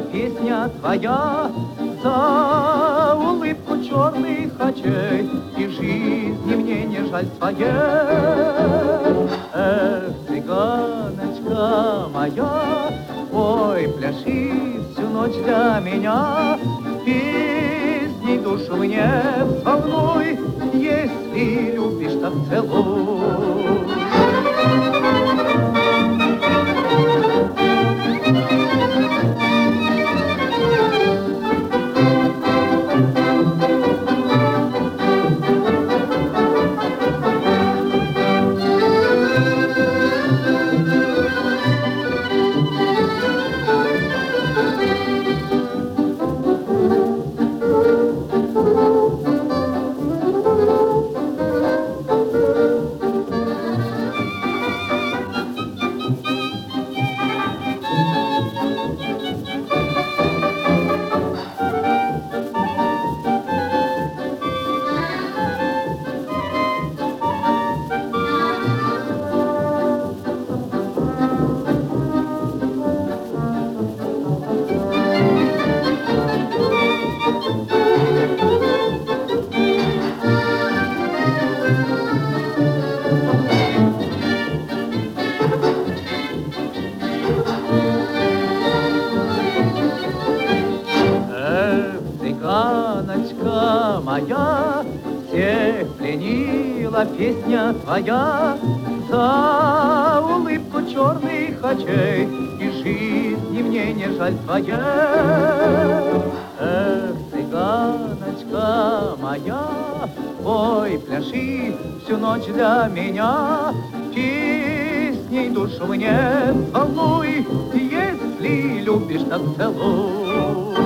песня твоя, за улыбку черных очей, и жизни мне не жаль своей. Эх, цыганочка моя, ой, пляши всю ночь для меня, песней душу мне взволнуй, если любишь, так целуй. Цыганочка моя, всех пленила песня твоя, за улыбку черных очей, и жизни мне не жаль твоей. Эх, цыганочка моя, ой, пляши всю ночь для меня, песней душу мне взволнуй, если любишь, так целуй.